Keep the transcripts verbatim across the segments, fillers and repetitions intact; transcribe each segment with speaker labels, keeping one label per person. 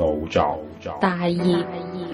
Speaker 1: 腦作
Speaker 2: 大業。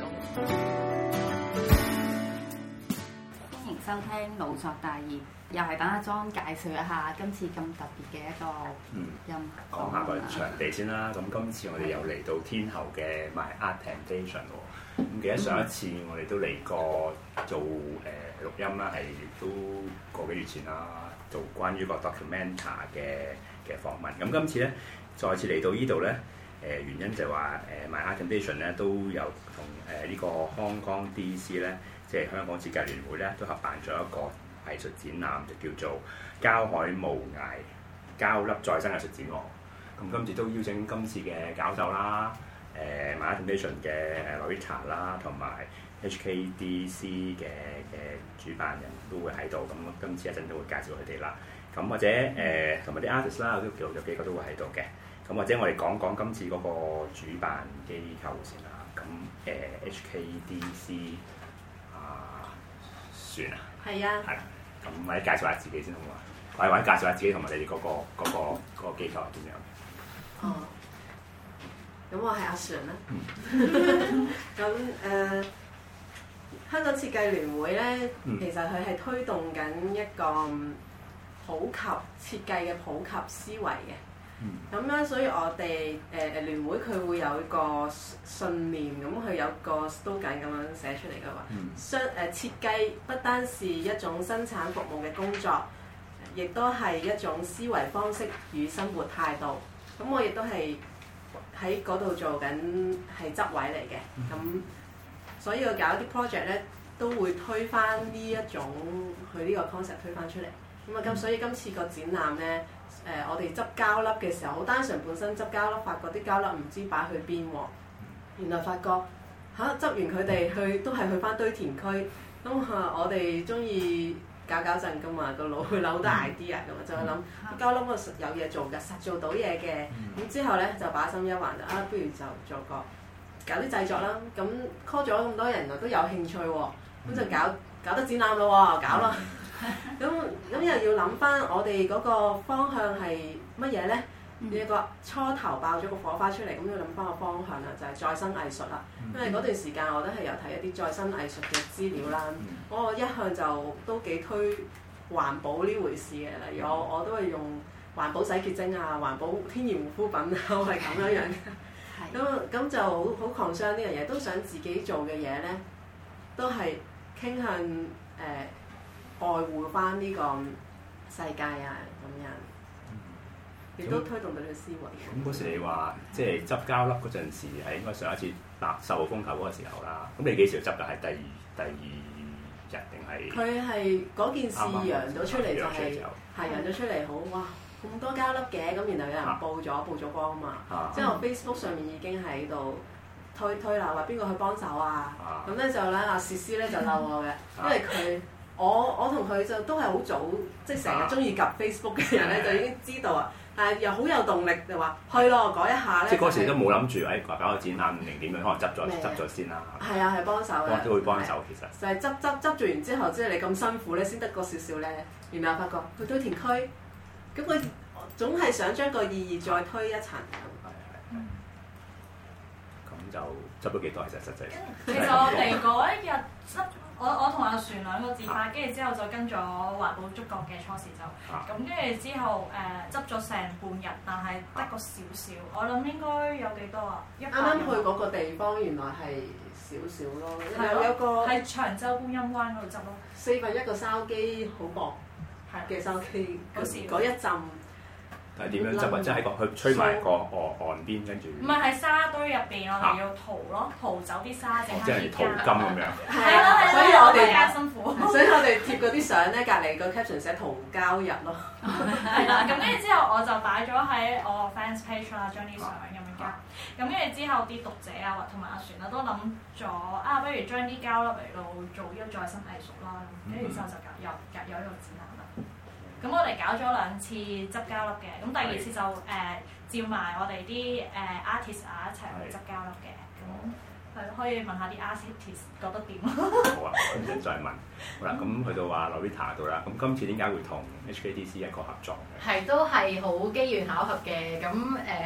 Speaker 3: 歡迎收聽腦作大業，又係等阿莊介紹一下今次咁特別嘅一個音。
Speaker 4: 講下個場地先啦。咁今次我哋又嚟到天后嘅 My Art Temptation 喎。咁記得上一次我哋都嚟過做誒、呃、錄音啦，係都個幾月前啦，做關於個 documentary 嘅嘅訪問。咁今次咧再次嚟到呢度咧，誒、呃、原因就係話誒 My Art Temptation 咧都有同誒呢個 Hong Kong D C 咧，即係香港設計聯會咧，都合辦咗一個藝術展覽，就叫做膠海無涯膠粒再生藝術展喎。咁今次都邀請今次嘅教授啦，誒 My Art Temptation 嘅誒 Loretta 啦，同埋 H K D C 嘅嘅主辦人都會喺度。咁今次一陣都會介紹佢哋啦。咁或者誒同埋啲 artist 啦，都有有幾個都會喺度嘅。咁或者我哋講講今次嗰個主辦機構先啦。咁誒、呃、H K D C 啊，算啊，
Speaker 5: 係啊，
Speaker 4: 係啦。咁或者介紹下自己先好嘛？或者或者介紹下自己同埋你哋嗰個嗰、嗰個嗰個機構係點樣？
Speaker 5: 哦，咁我係阿璇啦。咁誒、呃，香港設計聯會咧，
Speaker 4: 嗯、其
Speaker 5: 實佢係推動緊一個普及設計嘅普及思維嘅。咁咧、嗯，所以我哋誒誒聯會佢會有一個信念，咁佢有個 slogan 咁樣寫出嚟嘅話，相誒、呃、設計不單是一種生產服務嘅工作，亦都係一種思維方式與生活態度。咁我亦都係喺嗰度做緊係執位嚟嘅，咁、嗯、所以我搞啲 project 咧都會推翻呢一種佢呢個 concept 推翻出嚟。咁啊咁所以今次個展覽咧，誒、呃、我哋執膠粒嘅時候，好單純本身執膠粒，發覺啲膠粒唔知擺去邊喎，原來發覺嚇執、啊、完佢哋去都係去翻堆填區，咁啊我哋中意搞搞震噶嘛，個腦會扭得 idea 噶嘛，就去諗膠粒我有嘢做嘅，實做到嘢嘅。咁、嗯、之後咧就把心一橫就啊，不如就做個搞啲製作啦。咁 call 咗咁多人，原來都有興趣喎，咁就搞搞得展覽咯喎，搞咯。咁咁又要諗翻我哋嗰個方向係乜嘢咧？呢一、嗯、個初頭爆咗個火花出嚟，咁要諗翻個方向啦，就係、是、再生藝術啦。因為嗰段時間我都係有睇一啲再生藝術嘅資料啦。我一向就都幾推環保呢回事嘅，例如我我都係用環保洗潔精啊、環保天然護膚品啊，我係咁樣樣嘅。咁咁就好好 concern 呢樣嘢，都想自己做嘅嘢咧，都係傾向誒、呃、愛護翻呢個世界啊咁樣。亦都推動到呢個思維。
Speaker 4: 咁嗰時你話即係執膠粒嗰陣時係應該上一次嗱十號風球嗰個時候啦。咁你幾時執㗎？係第二第二日定係？佢係
Speaker 5: 嗰件事揚咗出嚟就係係揚咗出嚟好哇咁多膠粒嘅，咁然後有人報咗、啊、報咗光嘛。啊、之後 Facebook 上面已經喺度推推啦，話邊個去幫手啊？咁咧、啊、就咧阿薛詩咧就嬲我嘅，因為佢我我同佢就都係好早，即係成日中意及 Facebook 嘅人咧，就已經知道啊。但係又好有動力，就話去咯，改一下咧。
Speaker 4: 即係嗰時都冇諗住誒搞個展覽定點樣，可能執咗執咗先啦。
Speaker 5: 係啊，係幫手嘅。
Speaker 4: 都會幫手其實。
Speaker 5: 就係執執執住完之後，即係你咁辛苦咧，先得嗰少少咧。然後發覺去堆填區，咁佢總係想將個意義再推一層。係係係。
Speaker 4: 咁就執咗幾多？其實實際。
Speaker 6: 其實我哋嗰一日執。我我同阿璇兩個自發，跟住之後就跟咗環保觸覺嘅初時就，咁跟住之後誒執咗成半日，但係得個少少，我諗應該有幾多啊？啱啱
Speaker 5: 去嗰個地方原來係少少咯，有有個
Speaker 6: 喺長洲觀音灣嗰度執咯，
Speaker 5: 四分一個筲箕好薄嘅筲箕，嗰時嗰一陣。
Speaker 4: 係點樣執啊？即係喺個去吹埋個岸岸邊，跟住。
Speaker 6: 唔係喺沙堆入邊，我哋要淘咯，淘走啲沙整
Speaker 4: 即係淘金咁樣。
Speaker 5: 係啊，所以我哋
Speaker 6: 加辛苦。
Speaker 5: 所以我哋貼嗰啲相咧，隔離個 caption 寫淘膠日咯。
Speaker 6: 係啦，咁跟住之後我就擺咗喺我 fans page 啦，將啲相咁樣加。咁跟住之後啲讀者啊，或同埋阿璇啊都諗咗啊，不如將啲膠粒嚟到做呢個再生藝術啦。跟住之後就搞有搞有呢個展覽啦。咁我哋搞咗兩次執膠粒嘅，咁第二次就誒、呃、召埋我哋啲誒 artist 啊一齊去執膠粒嘅，咁係可以問下啲 artist 覺得點？
Speaker 4: 好啊，咁陣再問。好啦，咁去到話 Loretta 度啦，咁今次點解會同 H K D C 一個合作嘅？
Speaker 7: 係都係好機緣巧合嘅，咁誒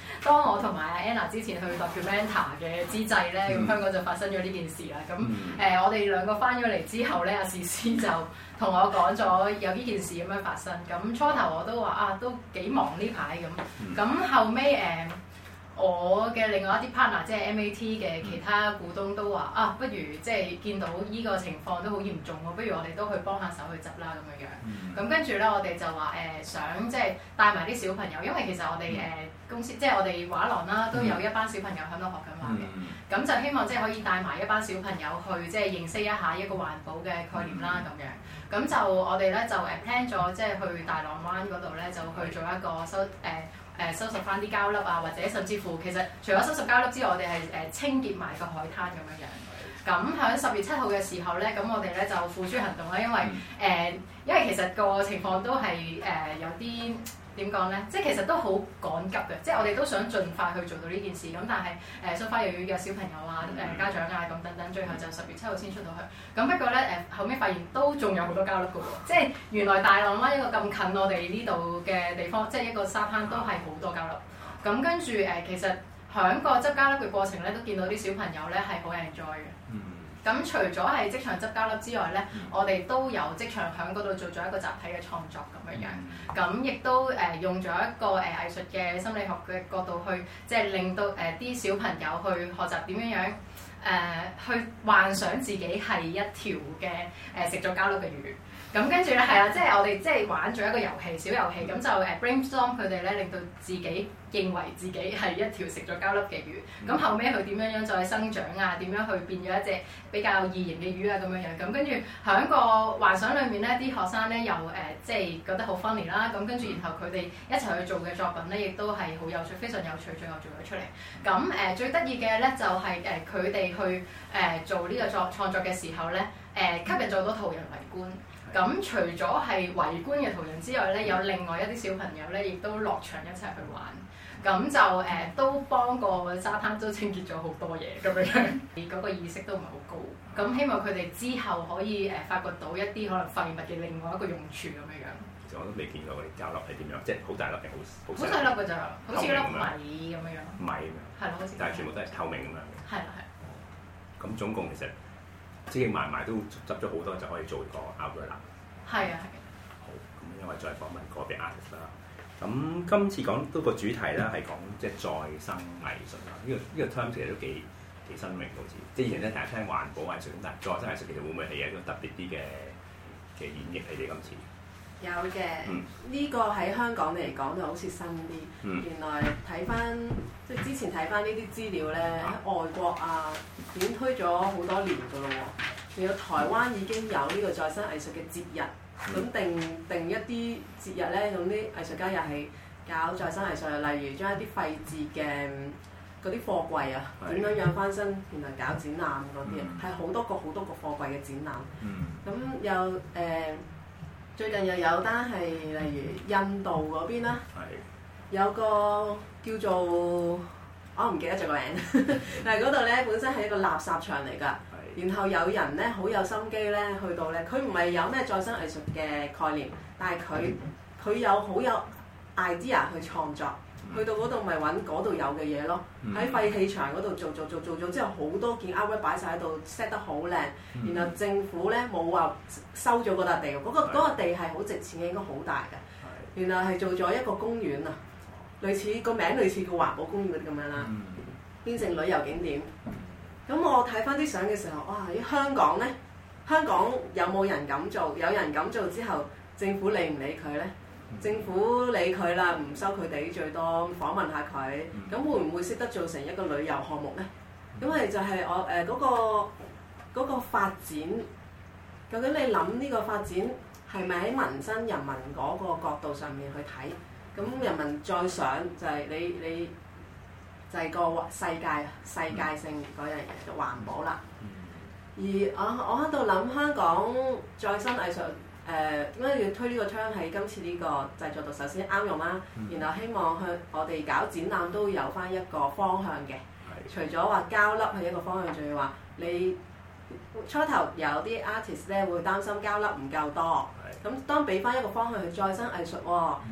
Speaker 1: 當我同埋阿 Anna 之前去 Documenta 嘅之際咧，咁、嗯、香港就發生咗呢件事啦。咁誒、嗯呃，我哋兩個翻咗嚟之後咧，阿詩詩就同我講咗有呢件事咁樣發生。咁初頭我都話啊，都幾忙呢排咁。咁、嗯、後尾誒。呃我嘅另外一啲 partner， 即係 M A T 嘅其他股東都話啊，不如即係見到依個情況都好嚴重喎，不如我哋都去幫下手去執啦咁樣樣。咁跟住咧，我哋就話誒、呃、想即係帶埋啲小朋友，因為其實我哋誒、呃、公司即係我哋畫廊啦，都有一班小朋友喺度學緊畫嘅。咁、嗯、就希望即係可以帶埋一班小朋友去即係認識一下一個環保嘅概念啦咁樣。咁就我哋咧就誒 plan 咗即係去大浪灣嗰度咧，就去做一個收誒。呃誒收拾翻啲膠粒啊，或者甚至乎其實除咗收拾膠粒之外，我哋係誒清潔埋個海灘咁樣樣。咁喺十月七號嘅時候咧，咁我哋咧就付諸行動啦，因為誒、呃，因為其實個情況都係誒、呃、有啲點講咧，即係其實都好趕急嘅，即係我哋都想盡快去做到呢件事。咁但係誒，so far又要約小朋友啊、誒、呃、家長啊咁等等，最後就十月七號先出到去。咁不過咧誒、呃，後尾發現都仲有好多膠粒嘅喎，即係原來大浪灣一個咁近我哋呢度嘅地方，即係一個沙灘都係好多膠粒。咁跟住誒、呃，其實喺個執膠粒嘅過程咧，都見到啲小朋友咧係好 enjoy 嘅。咁、嗯、除咗係即場執膠粒之外咧，嗯、我哋都有即場喺嗰度做咗一個集體嘅創作咁樣樣。咁亦、嗯、都誒、呃、用咗一個誒、呃、藝術嘅心理學嘅角度去，即係令到誒啲、呃、小朋友去學習點樣樣誒、呃、去幻想自己係一條嘅誒食咗膠粒嘅魚。咁跟住咧係啦，即係我哋即係玩咗一個遊戲小遊戲，咁就誒 brainstorm 佢哋咧，令到自己認為自己係一條食咗膠粒嘅魚。咁、嗯、後尾佢點樣樣再生長啊？點樣去變咗一隻比較異形嘅魚啊？咁樣樣咁跟住喺個幻想裏面咧，啲學生咧又誒、呃、即係覺得好 funny 啦。咁跟住然後佢哋一齊去做嘅作品咧，亦都係好有趣，非常有趣，最後做咗出嚟。咁誒、呃、最得意嘅咧就係誒佢哋去誒、呃、做呢個作創作嘅時候咧，誒、呃、吸引咗好多途人圍觀。咁除咗係圍觀嘅途人之外咧，有另外一啲小朋友咧，亦都落場一齊去玩。咁就誒、呃、都幫個沙灘都清潔咗好多嘢咁樣樣，嗰個意識都唔係好高。咁希望佢哋之後可以誒發掘到一啲可能廢物嘅另外一個用處咁樣樣。其實我都未見過嗰啲膠粒係點樣，即係好大粒定好好細？好細粒㗎咋，好似粒米咁樣樣。米咁樣。係咯，好似。但係全部都係透明咁樣嘅。係啦，係。咁總共其實。積積埋埋都執咗好多，就可以做個 outlet 啦。係啊，係。好，咁因為再訪問個別 artist 啦。咁今次講多個主題咧，係講即係再生藝術啦。呢、這個呢、這個 term 其實都幾幾新穎，好似即係以前咧成日聽環保藝術，咁但係再生藝術其實會唔會係一個特別啲嘅嘅演繹？你哋今次
Speaker 5: 有嘅，呢、嗯、個喺香港嚟講就好似新啲。嗯、原來睇翻即係之前睇翻呢啲資料咧，喺、啊、外國啊已經推咗好多年㗎咯喎。仲有台灣已經有呢個再生藝術嘅節日，咁、嗯、定定一啲節日咧，咁啲藝術家又係搞再生藝術，例如將一啲廢置嘅嗰啲貨櫃啊，點樣養翻身，然後搞展覽嗰啲，係好、嗯、多個好多個貨櫃嘅展覽。咁、嗯、有誒。呃最近又有單係例如印度嗰邊啦，的有個叫做我唔記得咗個名，但係嗰度咧本身係一個垃圾場嚟㗎，的然後有人咧好有心機咧去到咧，佢唔係有咩再生藝術嘅概念，但係佢佢有好有 idea 去創作。去到嗰度咪揾嗰度有嘅嘢咯，喺、嗯、廢棄場嗰度做做做做做之後，好多件 artwork 擺晒喺度 set 得好靚，嗯、然後政府咧冇話收咗嗰笪地，嗰、嗰個嗰個地係好值錢嘅，應該好大嘅。原來係做咗一個公園啊，類似個名類似個環保公園嗰啲咁樣啦，嗯、變成旅遊景點。咁我睇翻啲相嘅時候，哇！喺香港咧，香港有冇人咁做？有人咁做之後，政府理唔理佢咧？政府理佢啦，唔收佢哋最多，訪問下佢，咁、嗯、會唔會識得做成一個旅遊項目咧？因為就係我誒嗰個嗰個發展，究竟你諗呢個發展係咪喺民生人民嗰個角度上面去睇？咁人民再想就係你你就係個世界世界性嗰樣嘢就環保啦。而我我喺度諗香港再生藝術。誒點解要推呢個窗喺今次呢個製作度？首先啱用啦，嗯、然後希望向我哋搞展覽都有翻一個方向嘅。的除咗話膠粒係一個方向，仲要話你初頭有啲 artist 咧會擔心膠粒唔夠多。咁的當俾翻一個方向去再生藝術喎，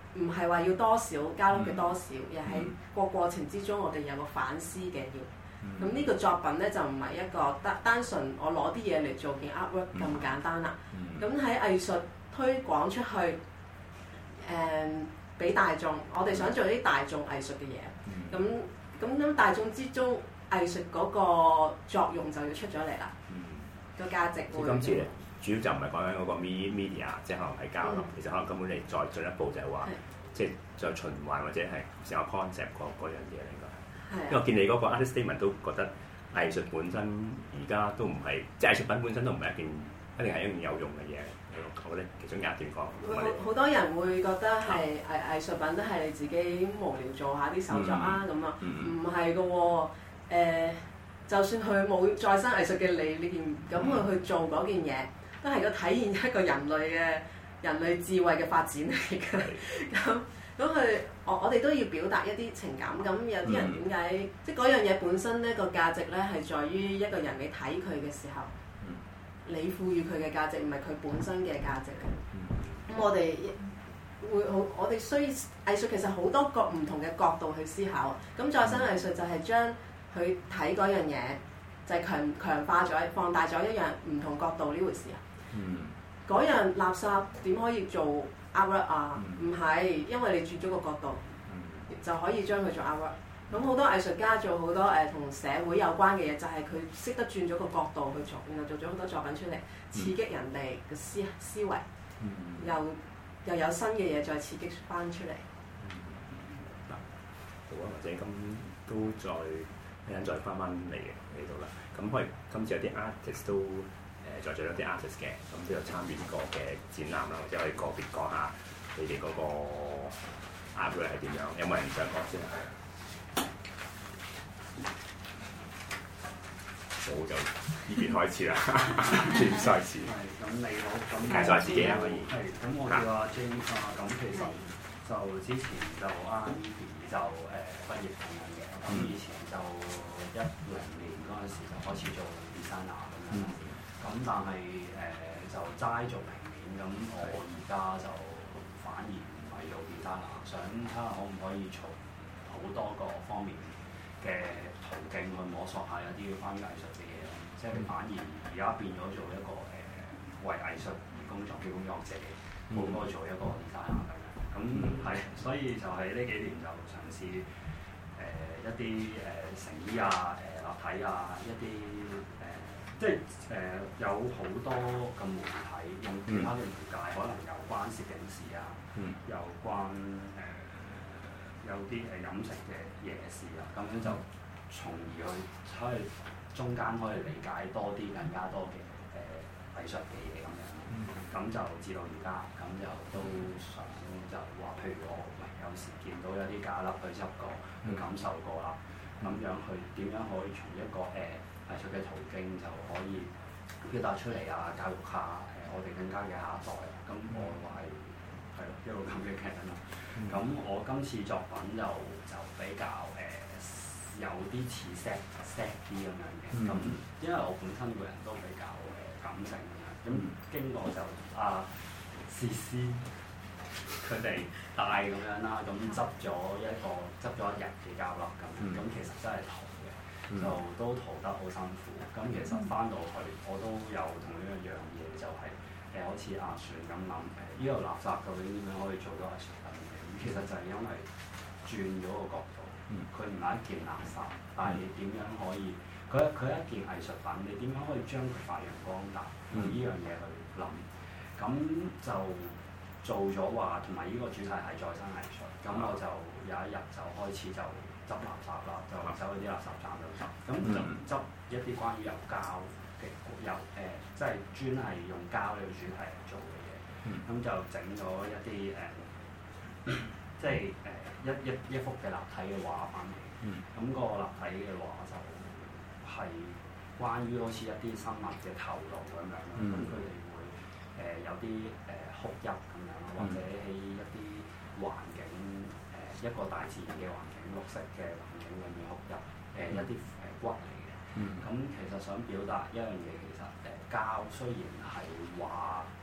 Speaker 5: 唔係話要多少交粒嘅多少，而喺個過程之中我哋有個反思嘅要。咁呢、嗯、個作品咧就唔係一個單單純我攞啲嘢嚟做件 artwork 咁簡單啦。咁喺、嗯、藝術推廣出去，誒、嗯、俾大眾，我哋想做啲大眾藝術嘅嘢。咁咁咁大眾之中，藝術嗰個作用就要出咗嚟啦。嗯、個價值會。今次咧，
Speaker 4: 主要就唔係講緊嗰個 media， 即係可能係交流，嗯、其實可能根本你再進一步就係話，即係再循環或者係成個 concept 嗰嗰樣嘢嚟㗎。因為我見你嗰個 artist statement 都覺得藝術本身而家都唔係，即係藝術品本身都唔係一件一定係一件有用嘅嘢。我覺得其中有一段講，
Speaker 5: 好多人會覺得係藝藝術品都係你自己無聊做下啲手作啊咁啊，唔係㗎喎。誒，就算佢冇再生藝術嘅理念，咁佢去做嗰件嘢，都係個體現一個人類嘅人類智慧嘅發展嚟嘅。咁咁佢，我我哋都要表達一啲情感。咁有啲人點解，嗯、即係嗰樣嘢本身咧個價值咧係在於一個人你睇佢嘅時候，嗯、你賦予佢嘅價值，唔係佢本身嘅價值嚟。咁、嗯、我哋會好，我哋需要藝術其實好多個唔同嘅角度去思考。咁再生藝術就係將佢睇嗰樣嘢，就係強強化咗、放大咗一樣唔同角度呢回事啊。嗰、嗯、樣垃圾點可以做 artwork 啊？唔係、嗯，因為你轉咗個角度，嗯、就可以將佢做 artwork。咁好多藝術家做好多誒同、呃、社會有關嘅嘢，就係佢識得轉咗個角度去做，然後做咗好多作品出嚟，刺激人哋嘅思思維，嗯、又又有新嘅嘢再刺激翻出嚟。
Speaker 4: 嗱、嗯，好啊，或者咁都再一陣再翻翻嚟呢度啦。咁可以今次有啲 artist 都誒、呃、再做咗啲 artist 嘅，咁都有參與過嘅展覽啦，或者可以個別講下你哋嗰個 artwork 係點樣？有冇人想講先啊？好，就呢邊開始啦，轉開始。
Speaker 2: 係，咁你好，咁
Speaker 4: 介紹下自己啊，可以。
Speaker 2: 係，咁我叫阿 James 啊，咁其實就之前就 R E B 就誒畢業咁樣嘅，咁以前就一零年嗰陣時就開始做 designer 咁樣，咁但係誒就齋做平面，咁我而家就反而唔係做 designer，想睇下可唔可以從好多個方面嘅途徑去摸索下有啲關於藝術嘅嘢咯，即係反而而家變咗做一個誒、呃、為藝術而工作嘅工作者，冇該做一個 designer 咁樣。咁係，所以就係呢幾年就嘗試誒、呃、一啲誒、呃、成衣啊、誒、呃、立體啊、一啲誒、呃、即係誒、呃、有好多嘅媒體用其他嘅媒介，可能有關攝影師啊，嗯、有關誒。呃有啲誒飲食嘅夜市啊，咁樣就從而去可以中間可以理解多啲更加多嘅誒、呃、藝術嘅嘢咁樣，咁、嗯、就至到而家，咁就都想就話，譬如我喂有時見到有啲假粒去執過，去感受過啦，咁、嗯、樣去點樣可以從一個誒、呃、藝術嘅途徑就可以表達出嚟啊，教育下誒、呃、我哋更加嘅下一代啊，咁我話係係咯一路咁嘅劇啦。咁、嗯、我今次作品就就比較誒、呃、有啲似 sad sad 啲咁樣嘅，咁、嗯、因為我本身個人都比較誒、呃、感性咁樣，咁、嗯、經過就阿詩詩佢哋帶咁樣啦，咁執咗一個執咗一日嘅膠粒咁，咁、嗯、其實真係塗嘅，嗯、就都塗得好辛苦。咁其實翻到去我都有同呢一樣嘢，就係、是、誒、呃、好似阿璇咁諗誒，呢、這個垃圾究竟點樣可以做到藝術品？其實就係因為轉咗個角度，佢唔係一件垃圾，但係你點樣可以？佢佢係一件藝術品，你點樣可以將佢發揚光大？用呢樣嘢去諗，咁就做咗話，同埋呢個主題係再生藝術。咁我就有一日就開始就執垃圾啦，就走去啲垃圾站度執，咁就執一啲關於有膠嘅有誒，即係專係用膠呢個主題嚟做嘅嘢。咁就整咗一啲誒。即係誒、呃、一一一幅嘅立體嘅畫翻嚟，咁、嗯、個立體嘅畫就係關於好似一啲生物嘅頭顱咁樣咯，咁佢哋會誒、呃、有啲誒哭泣咁樣咯，或者喺一啲環境誒、呃、一個大自然嘅環境、綠色嘅環境裏面哭泣，誒、呃、一啲誒骨嚟嘅，咁、嗯、其實想表達一樣嘢，其實誒膠雖然係話誒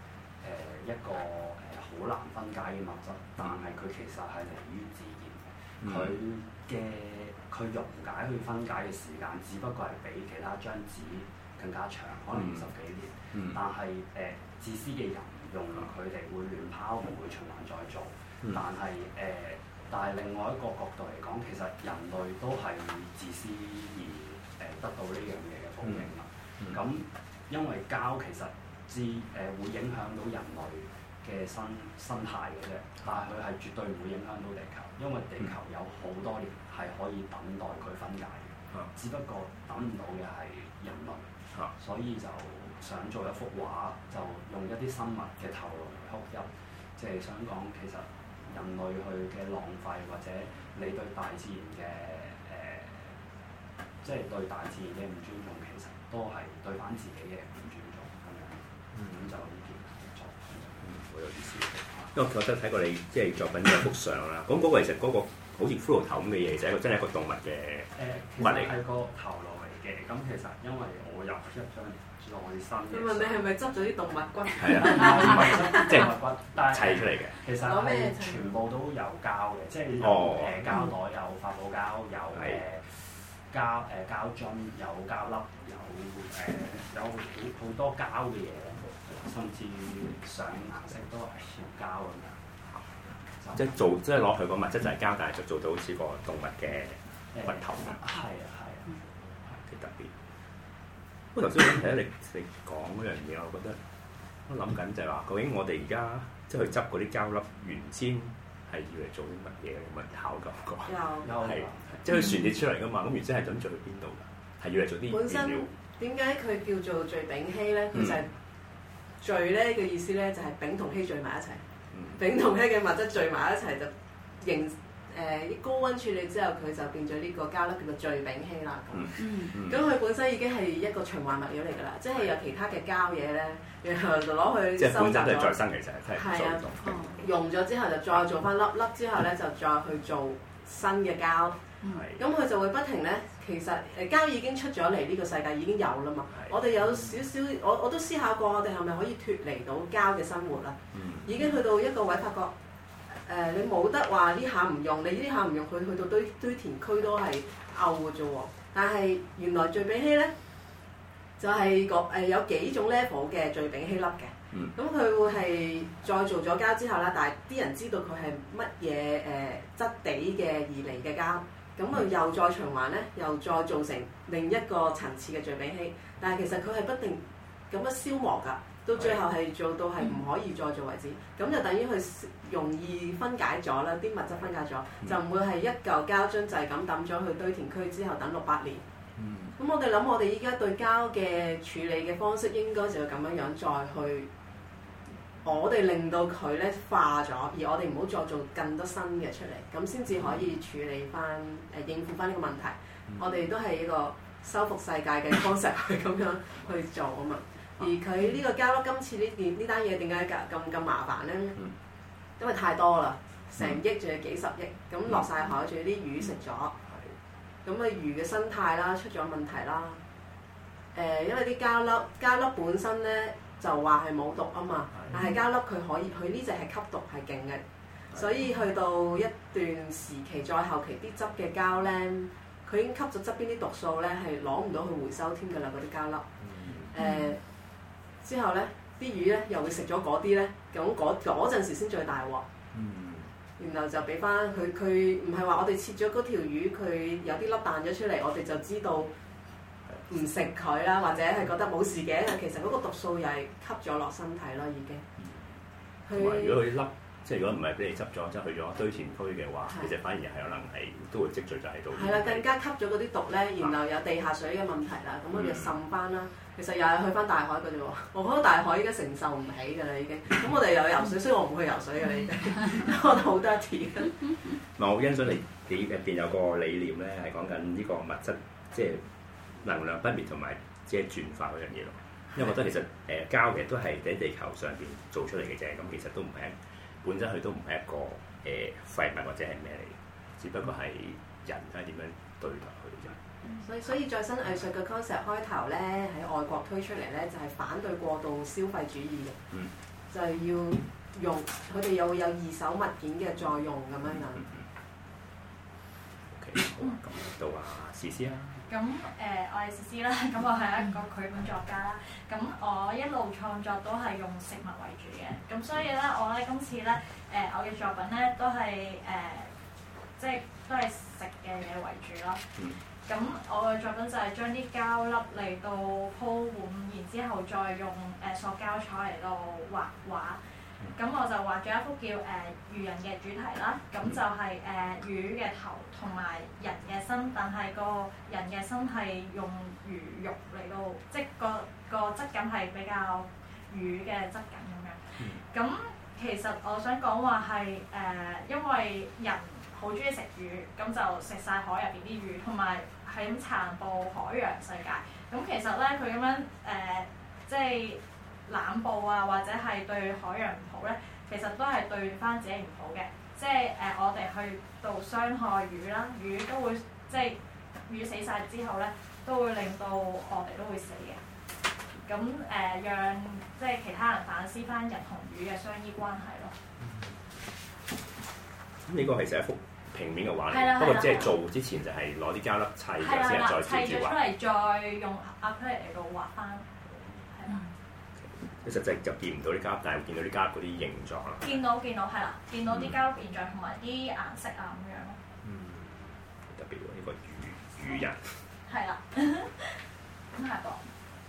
Speaker 2: 一個誒好、呃、難分解嘅物質，但係佢其實係嚟於自然嘅。佢嘅佢溶解去分解嘅時間，只不過係比其他張紙更加長，可能二十幾年。嗯、但係誒、呃、自私嘅人用佢哋會亂拋，唔會循環再做。嗯、但係誒、呃，但係另外一個角度嚟講，其實人類都係自私而誒、呃、得到呢樣嘢嘅報應啦。咁、嗯嗯、因為膠其實之誒、呃、會影響到人類嘅生生態嘅啫，但係佢係絕對唔會影響到地球，因為地球有好多年係可以等待佢分解嘅，嗯、只不過等唔到嘅係人類，嗯、所以就想做一幅畫，就用一啲生物嘅頭顱嚟哭泣，即係想講其實人類去嘅浪費或者你對大自然嘅誒，即、呃、係、就是、對大自然嘅唔尊重，其實都係對反自己嘅唔尊重咁樣，咁、嗯、就呢件作品。好有意思，因為我覺得睇過你即係作品嘅幅相啦。咁嗰個其實嗰個好似骷髏頭咁嘅嘢，就係一個真係一個動物嘅物嚟。係個頭顱嚟嘅。咁其實因為我有一張內身嘅。你問你係咪執咗啲動物骨？係啊，唔係執即係動物骨，但係砌出嚟嘅。其實係全部都有膠嘅，即係有誒膠袋，有發泡膠，有誒膠誒膠樽，有膠粒，有誒有好好多膠嘅嘢。甚至上顏色都係膠咁樣，即係做即係攞佢個物質就係膠，但係就做到好似個動物嘅骨頭咁。係啊係啊，幾特別。不過頭先我睇到你你講嗰樣嘢，我覺得我諗緊就係話，究竟我哋而家即係去執嗰啲膠粒，原先係要嚟做啲乜嘢？有冇人考究過？有有係，即係佢船跌出嚟㗎嘛？咁原先係諗住去邊度㗎？係要嚟做啲本身點解佢叫做聚丙烯咧？佢就係聚咧嘅意思咧，就係丙同烯聚埋一齊。嗯、丙同烯嘅物質聚埋一齊就形誒啲、呃、高溫處理之後，佢就變咗呢個膠粒叫做聚丙烯啦。咁，咁佢、嗯嗯、本身已經係一個循環物料嚟㗎啦，即係有其他嘅膠嘢咧，然後就攞去收集咗。即係本身都係再生，其實係係啊，溶咗之後就再做翻粒粒之後咧，就再去做新嘅膠。咁佢、嗯、就會不停咧，其實誒膠已經出咗嚟呢個世界已經有啦嘛。的我哋有少少，我我都思考過，我哋係咪可以脫離到膠嘅生活啦？嗯、已經去到一個位，發覺誒、呃、你冇得話呢下唔用，你呢下唔用，佢去到堆堆填區都係漚嘅啫喎。但係原來聚丙烯咧，就係個誒有幾種 level 嘅聚丙烯粒嘅。咁佢、嗯、會係再做咗膠之後啦，但係啲人知道佢係乜嘢誒質地嘅而嚟嘅膠。咁佢又再循環咧，又再造成另一個層次嘅聚丙烯，但係其實佢係不定咁樣消磨㗎，到最後係做到係唔可以再做為止，咁、嗯、就等於佢容易分解咗啦，啲物質分解咗，嗯、就唔會係一嚿膠樽就係咁抌咗去堆填區之後等六百年。咁、嗯、我哋諗，我哋依家對膠嘅處理嘅方式應該就要咁樣樣再去。我哋令到佢咧化咗，而我哋唔好再做更多新嘅出嚟，咁先至可以處理翻誒、呃、應付翻呢個問題。嗯、我哋都係一個修復世界嘅方式去咁樣去做啊嘛。而佢呢個膠粒今次呢件呢單嘢點解咁咁麻煩咧？嗯、因為太多啦，成億仲有幾十億，咁落晒海，仲有啲魚食咗。咁啊、嗯、魚嘅生態啦出咗問題啦。誒、呃，因為啲膠粒膠粒本身咧。就話係冇毒啊嘛，但係膠粒佢可以，佢呢隻係吸毒係勁嘅，所以去到一段時期再後期啲汁嘅膠咧，佢已經吸咗側邊啲毒素咧，係攞唔到去回收添㗎啦，嗰啲膠粒。誒、嗯呃、之後咧，啲魚咧又會食咗嗰啲咧，咁嗰嗰陣時先最大鑊。嗯、然後就俾翻佢，佢唔係話我哋切咗嗰條魚，佢有啲粒彈咗出嚟，我哋就知道。唔食佢啦，或者係覺得冇事嘅，其實嗰個毒素又係吸咗落身體咯，已經。同埋、嗯、如果佢粒，即係如果唔係俾你執咗，即係去咗堆填區嘅話，的其實反而係可能係都會積聚就喺度。係啦，更加吸咗嗰啲毒咧，然後有地下水嘅問題啦，咁我哋滲翻啦。其實又係去翻大海嗰啫喎，我覺得大海依家承受唔起㗎啦，已經。咁我哋又游水，所以我唔去游水㗎啦，已經。我覺得好 dirty。唔係，我欣賞你你入邊有個理念咧，係講緊呢個物質，即係。能量不滅同埋即係轉化嗰樣嘢咯，因為我覺得其實誒膠嘅都係喺地球上邊做出嚟嘅啫，咁其實都唔係本身佢都唔係一個誒、呃、廢物或者係咩嚟，只不過係人睇點樣對待佢啫。所以所以再生藝術嘅 concept 開頭咧喺外國推出嚟咧就係、是、反對過度消費主義嘅，嗯、就
Speaker 5: 就係要用，佢哋又會有二手物件嘅再用咁樣樣。
Speaker 4: OK，好啊，咁到阿詩詩啦。
Speaker 6: 咁誒、呃，我係詩詩啦，咁我係一個繪本作家啦。咁我一路創作都係用食物為主嘅，咁所以咧，我咧今次咧，誒、呃，我嘅作品咧都係誒、呃，即係都係食嘅嘢為主咯。咁、嗯、我嘅作品就係將啲膠粒嚟到鋪碗，然之後再用誒、呃、塑膠彩嚟到畫畫。咁我就畫咗一幅叫誒、呃、魚人嘅主題啦，咁就係、是、誒、呃、魚嘅頭同埋人嘅身，但係個人嘅身係用魚肉嚟到，即係個個質感係比較魚嘅質感咁樣。咁、嗯、其實我想講話係誒，因為人好中意食魚，咁就食晒海入邊啲魚，同埋係咁殘暴海洋世界。咁其實咧，佢咁樣誒、呃，即係濫捕啊，或者係對海洋唔好咧，其實都係對翻自己唔好嘅。即係誒、呃，我哋去到傷害魚啦，魚都會即係魚死晒之後咧，都會令到我哋都會死嘅。咁誒、呃，讓即係其他人反思翻人同魚嘅相依關係咯。
Speaker 4: 咁呢個其實係一幅平面嘅畫
Speaker 6: 嚟，
Speaker 4: 不過即係做之前就係攞啲膠粒砌咗先，再接住畫。砌咗出嚟，再用 acrylic 嚟到畫翻。係啦。你實際就見唔到啲膠粒，但係見到啲膠粒嗰啲形狀啦。見到見到係啦，見到啲膠粒形狀同埋啲顏色啊咁樣咯。嗯，特別喎，呢個魚魚人。係啦，咁係噃。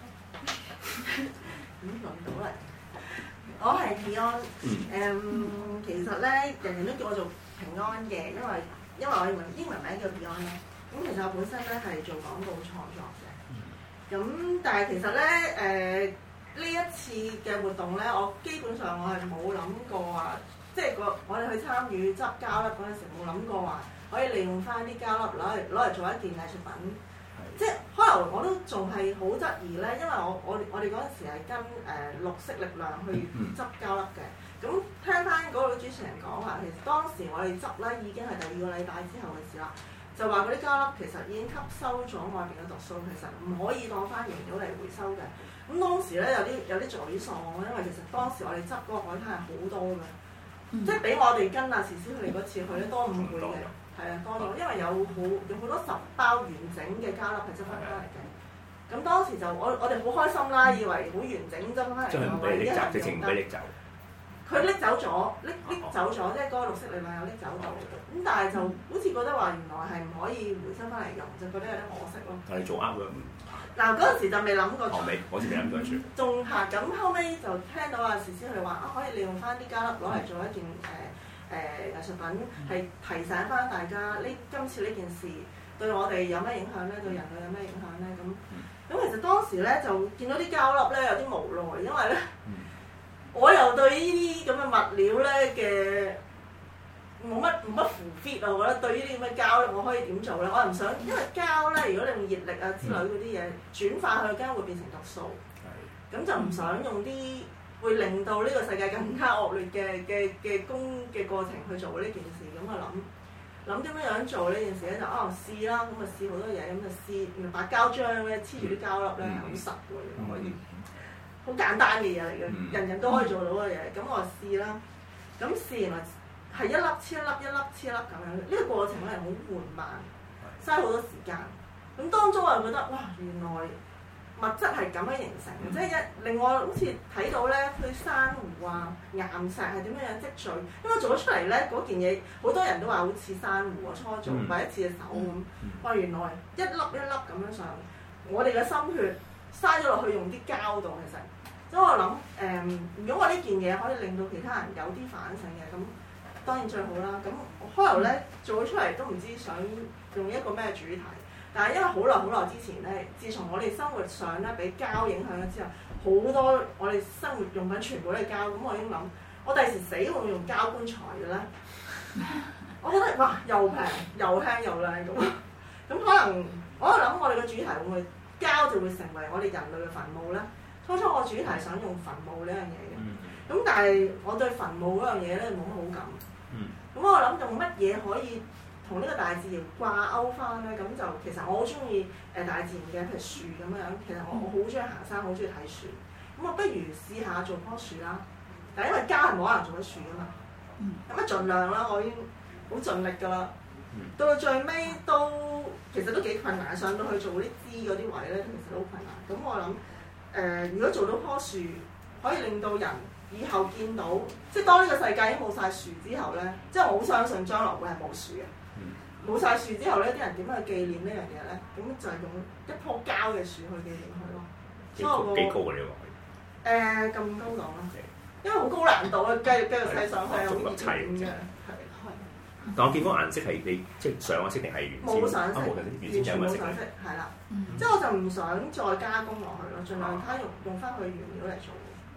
Speaker 7: 咁輪到啦，我係 Beyond，誒其實咧人人都叫我做平安嘅，因為因為我英文英文名叫 Beyond 啦。咁其實我本身咧係做廣告創作嘅，咁但係其實咧誒呢一次嘅活動咧，我基本上我係冇諗過話，即係個我哋去參與執膠粒嗰陣時冇諗過話可以利用翻啲膠粒攞嚟攞嚟做一件藝術品。即係可能我都仲係好質疑咧，因為我我我哋嗰陣時係跟誒、呃、綠色力量去執膠粒嘅。咁聽翻嗰個主持人講話，其實當時我哋執咧已經係第二個禮拜之後嘅事啦，就話嗰啲膠粒其實已經吸收咗外邊嘅毒素，其實唔可以當翻原料嚟回收嘅。咁當時咧有啲有啲沮喪，因為其實當時我哋執嗰個海灘係好多嘅，嗯、即係比我哋跟阿時思佢哋嗰次去咧多五倍嘅。係啊，多咗，因為有好有好多十包完整嘅膠粒係執翻翻嚟嘅。咁的當時就我我哋好開心啦，以為好完整執翻嚟。即係唔俾你拎走，直情唔俾拎走。佢拎走咗，拎拎走咗，即係嗰個綠色力量有拎走到。咁但係就好似覺得話原來係唔可以回收翻嚟用，就覺得有啲可惜咯。但係做啱嘅。嗱嗰陣時就未諗過。後尾好似未諗過住。仲嚇咁後尾就聽到阿時思佢話啊，可以利用翻啲膠粒攞嚟做一件誒。呃誒、呃、藝術品係提醒翻大家，呢今次呢件事對我哋有咩影響咧？對人類有咩影響咧？咁咁其實當時咧就見到啲膠粒咧有啲無奈，因為咧、嗯、我又對呢啲咁嘅物料咧嘅冇乜冇乜符 fit 啊！我覺得對於呢啲咁嘅膠粒我可以點做咧？我又唔想，因為膠咧如果你用熱力啊之類嗰啲嘢轉化去膠會變成毒素，咁、嗯、就唔想用啲會令到呢個世界更加惡劣嘅嘅嘅工嘅過程去做呢件事，咁啊諗諗點樣樣做呢件事咧就啊試啦，咁啊試好多嘢，咁就試白膠漿咧黐住啲膠粒咧係好實嘅，可以好簡單嘅嘢嚟嘅，人人都可以做到嘅嘢，咁我試啦，咁試完係一粒黐一粒，一粒黐一粒咁樣，呢、這個過程咧係好緩慢，嘥好多時間，咁當中我就覺得哇原來物質係咁樣形成嘅，嗯、即係一令我好似睇到咧，佢珊瑚啊、岩石係點樣樣積聚，因為做咗出嚟咧嗰件嘢，好多人都話好似珊瑚啊，初做第一次嘅手咁，哇、嗯嗯、原來一粒一粒咁樣上，我哋嘅心血嘥咗落去用啲膠度，其實，所以我諗誒、嗯，如果我呢件嘢可以令到其他人有啲反省嘅，咁當然最好啦。咁我開頭咧做咗出嚟都唔知想用一個咩主題。但係因為好耐好耐之前咧，自從我哋生活上咧俾膠影響咗之後，好多我哋生活用品全部都係膠，咁我已經諗，我第時死會唔會用膠棺材嘅咧？我覺得哇，又平又輕又靚咁，咁可能我喺度諗我哋嘅主題會唔會膠就會成為我哋人類嘅墳墓咧？初初我主題想用墳墓呢樣嘢嘅，咁但係我對墳墓嗰樣嘢咧冇乜好感，咁我諗用乜嘢可以同呢個大自然掛鈎翻咧？咁就其實我好中意誒大自然嘅，譬如樹咁樣。其實我我好中意行山，好中意睇樹。咁我不如試下做棵樹啦。 但係因為膠係冇可能做得樹㗎嘛，咁啊盡量啦，我已經好盡力㗎啦。到到最尾都其實都幾困難，上到去做啲枝嗰啲位咧，其實都好困難。咁我諗誒、呃，如果做到棵樹，可以令到人以後見到，即係當呢個世界已經冇晒樹之後咧，即係我好相信將來會係冇樹嘅。冇晒樹之後咧，啲人點樣去紀念呢樣嘢咧？咁就係用一棵膠嘅樹去紀念佢咯。
Speaker 4: 幾高幾高啊？你話？
Speaker 7: 誒咁高檔啦，因為好高難度啊，繼續繼續砌上去係好熱
Speaker 4: 砌
Speaker 7: 嘅，係。
Speaker 4: 但我見嗰個顏色係你即係上咗色定係原先？
Speaker 7: 冇上色，
Speaker 4: 原先有乜色咧？
Speaker 7: 係啦，即係我就唔想再加工落去咯，盡量睇用用翻佢原料嚟做。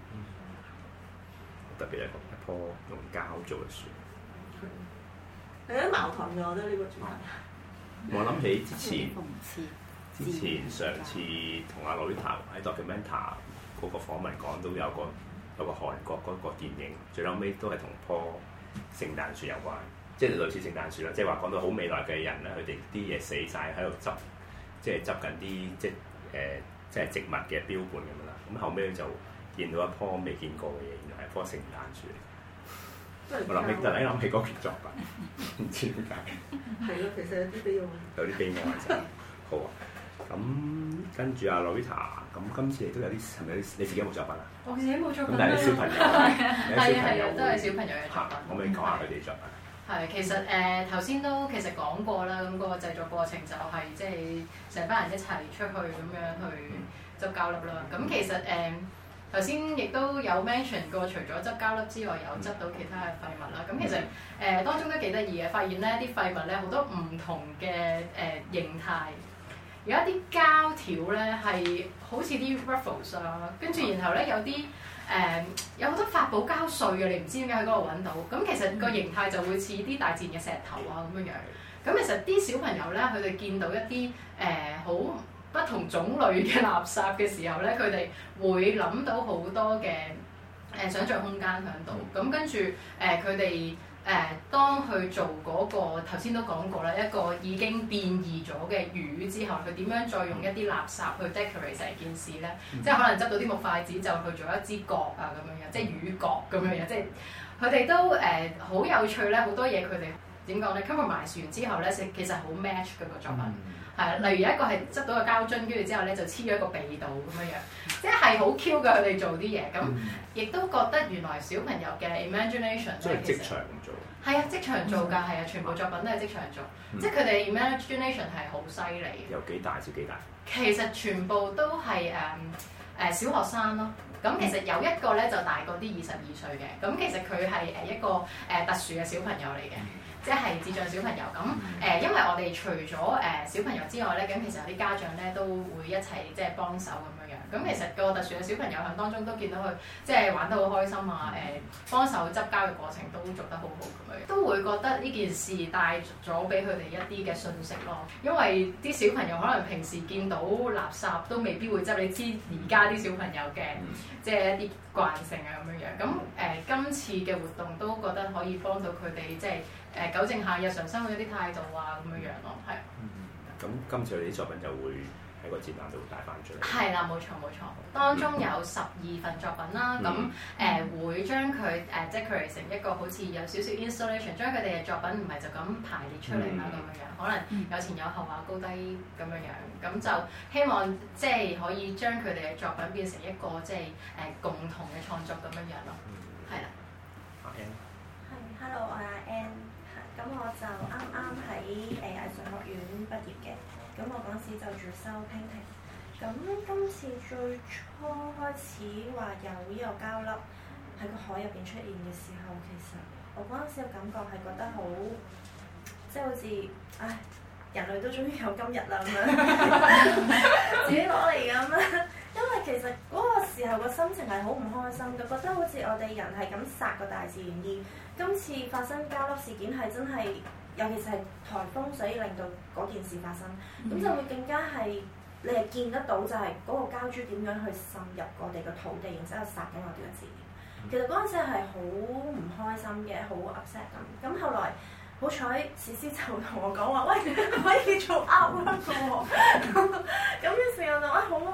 Speaker 4: 特別係一棵用膠做嘅樹。
Speaker 7: 係有啲矛盾嘅，我覺得呢個主題。
Speaker 4: 我諗起之前，之前上次同阿 Lolita 喺 Documenta 嗰個訪問講到有個有個韓國嗰個電影，最後尾都係同棵聖誕樹有關。即係類似聖誕樹啦，即係話講到好未來嘅人咧，佢哋啲嘢死晒喺度執，即係執緊啲即係誒、呃、即係植物嘅標本咁樣啦。咁後尾就見到一棵未見過嘅嘢，原來係棵聖誕樹嚟。我諗起突然間諗起嗰件作品，唔知點解。
Speaker 7: 係咯，其實有啲悲哀。
Speaker 4: 有啲悲哀真係。好啊，咁跟住阿 Lolita，咁今次你都有啲係咪有啲你自己有冇作品啊？
Speaker 1: 我自己冇作品。
Speaker 4: 咁但係啲小朋友，
Speaker 1: 係啊係啊，都係小朋友嘅作品。
Speaker 4: 可唔可以講下佢哋作品？
Speaker 1: 係，其實誒頭先都其實講過啦，咁、那、嗰個製作過程就係即係成班人一齊出去咁樣去執膠粒啦。咁其實誒頭先亦都有 mention 過，除咗執膠粒之外，有執到其他嘅廢物啦。咁其實誒、呃、當中都幾得意嘅，發現咧啲廢物咧好多唔同嘅誒、呃、形態。有一啲膠條咧係好似啲 ruffles 啊，跟住然後咧有啲誒、呃、有好多發泡膠碎嘅，你唔知點解喺嗰度揾到。咁其實個形態就會似啲大自然嘅石頭啊咁樣樣。咁其實啲小朋友咧，佢哋見到一啲誒好不同種類嘅垃圾嘅時候咧，佢哋會諗到好多嘅誒、呃、想像空間喺度。咁跟住誒佢哋。誒、呃，當去做嗰、那個頭先都講過啦，一個已經變異咗嘅魚之後，佢點樣再用一啲垃圾去 decorate 成件事咧？嗯、即係可能執到啲木筷子就去做一支角啊咁樣樣，即係魚角咁樣樣，即係佢哋都誒好、呃、有趣咧，好多嘢佢哋點講咧 cover 埋完之後咧，其實好 match 嗰個作品。係啊、嗯，例如有一個係執到個膠樽，跟住之後咧就黐咗一個鼻度咁樣樣，即係好 Q 嘅佢哋做啲嘢，咁亦都覺得原來小朋友嘅 imagination
Speaker 4: 即係即場咁做。
Speaker 1: 係啊，即場做㗎，係啊，全部作品都係即場做，嗯、即係佢哋 imagination 係好犀利嘅。
Speaker 4: 有幾大至幾大？
Speaker 1: 其實全部都係誒誒小學生咯。咁其實有一個咧就大過啲二十二歲嘅，咁其實佢係誒一個誒、呃、特殊嘅小朋友嚟嘅。即係智障小朋友咁誒、呃，因為我哋除咗誒、呃、小朋友之外咧，咁其實有啲家長咧都會一齊即係幫手咁樣樣。咁其實個特殊嘅小朋友喺當中都見到佢即係玩得好開心啊！誒、呃，幫手執膠嘅過程都做得好好咁樣，都會覺得呢件事帶咗俾佢哋一啲嘅信息咯。因為啲小朋友可能平時見到垃圾都未必會執，你知而家啲小朋友嘅即係一啲慣性啊咁樣樣。咁誒、呃，今次嘅活動都覺得可以幫到佢哋即係。誒糾正下日常生活一啲態度啊咁樣樣咯，係。
Speaker 4: 嗯，咁今次你啲作品就會喺個展覽度帶翻出嚟。係
Speaker 1: 啦，冇錯冇錯。當中有十二份作品啦，咁誒、嗯呃、會將佢誒 decorate 成一個好似有少少 installation，將佢哋嘅作品唔係就咁排列出嚟啦咁樣樣，可能有前有後啊高低咁樣樣，咁就希望即係可以將佢哋嘅作品變成一個即係誒共同嘅創作咁樣樣咯，係啦。
Speaker 4: 阿 Ann。
Speaker 8: 係，hello，我係阿 Ann。咁我就啱啱喺誒藝術學院畢業嘅，咁我嗰時就主修 painting。咁今次最初開始話有呢個膠粒喺個海入邊出現嘅時候，其實我嗰陣時嘅感覺係覺得好，即係好似唉，人類都終於有今日啦咁樣，自己攞嚟咁樣。因為其實嗰個時候個心情係好唔開心嘅，覺得好似我哋人係咁殺個大自然，而今次發生膠粒事件係真係，尤其是係颱風，所以令到嗰件事發生，咁、嗯、就會更加係你係見得到就係嗰個膠珠點樣去滲入我哋個土地，然之後殺緊我哋嘅自然。其實嗰陣時係好唔開心嘅，好 upset 咁。咁後來好彩，史詩就同我講話，喂，可以做 artwork 嘅喎。咁於是我就話、哎、好啊好啊，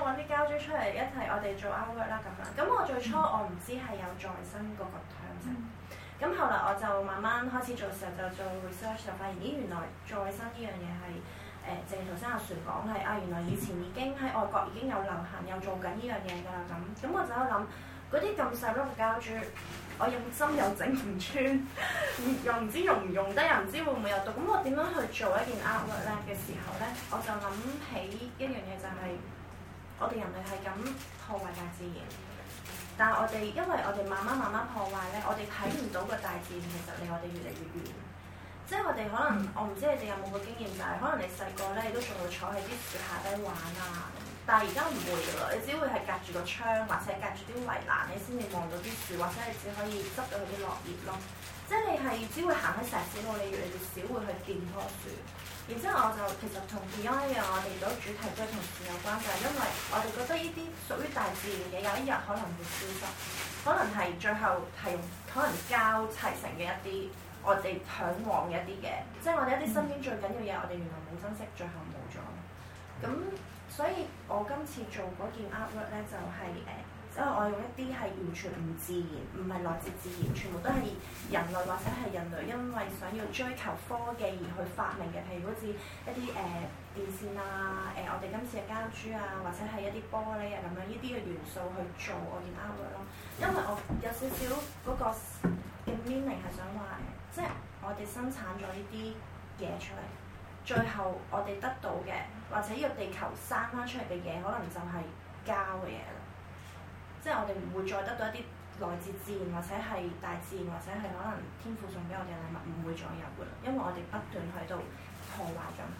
Speaker 8: 揾啲膠珠出嚟一齊我哋做 artwork 啦咁樣。咁我最初我唔知係有再生嗰個 term 啫。咁後來我就慢慢開始做時候就做 research 就發現，咦原來再生呢樣嘢係誒，正如頭先阿璇講係啊，原來以前已經喺外國已經有流行，有做緊呢樣嘢㗎啦咁。咁我就喺度諗嗰啲咁細粒嘅膠珠，我用針又整唔穿，又唔知用唔用得，又唔知會唔會有毒。咁我點樣去做一件 artwork 咧嘅時候咧，我就諗起一樣嘢就係、是、我哋人類係咁破壞大自然。但係我哋，因為我哋慢慢慢慢破壞咧，我哋睇唔到個大自然其實離我哋越嚟越遠。即係我哋可能，我唔知你哋有冇個經驗，就係可能你細個咧，你都仲會坐喺啲樹下底玩啊。但係而家唔會㗎啦，你只會係隔住個窗或者隔住啲圍欄，你先至望到啲樹，或者你只可以執到佢啲落葉咯。即係你係只會行喺石屎路，你越嚟越少會去掂棵樹。然之後我就其實同 Beyond 一樣，我哋嗰個主題都係同樹有關，就係因為我哋覺得呢啲屬於大自然嘅有一日可能會消失，可能係最後係用可能膠砌成嘅一啲我哋嚮往嘅一啲嘅，即係我哋一啲身邊最緊要嘢，我哋原來冇珍惜，最後冇咗。咁所以我今次做嗰件 artwork 咧，就係、是、誒。呃因為我用一啲係完全唔自然，唔係來自自然，全部都係人類或者係人類因為想要追求科技而去發明嘅，譬如好似一啲誒、呃、電線啊，誒、呃、我哋今次嘅膠珠啊，或者係一啲玻璃啊咁樣，呢啲嘅元素去做我件 artwork 咯。因為我有少少嗰個嘅 meaning 係想話，即係我哋生產咗呢啲嘢出嚟，最後我哋得到嘅或者呢個地球生翻出嚟嘅嘢，可能就係膠嘅嘢啦。即係我哋唔會再得到一啲來自自然或者係大自然或者係可能天父送俾我哋嘅禮物，唔會再有㗎啦，因為我哋不斷喺度破壞緊佢。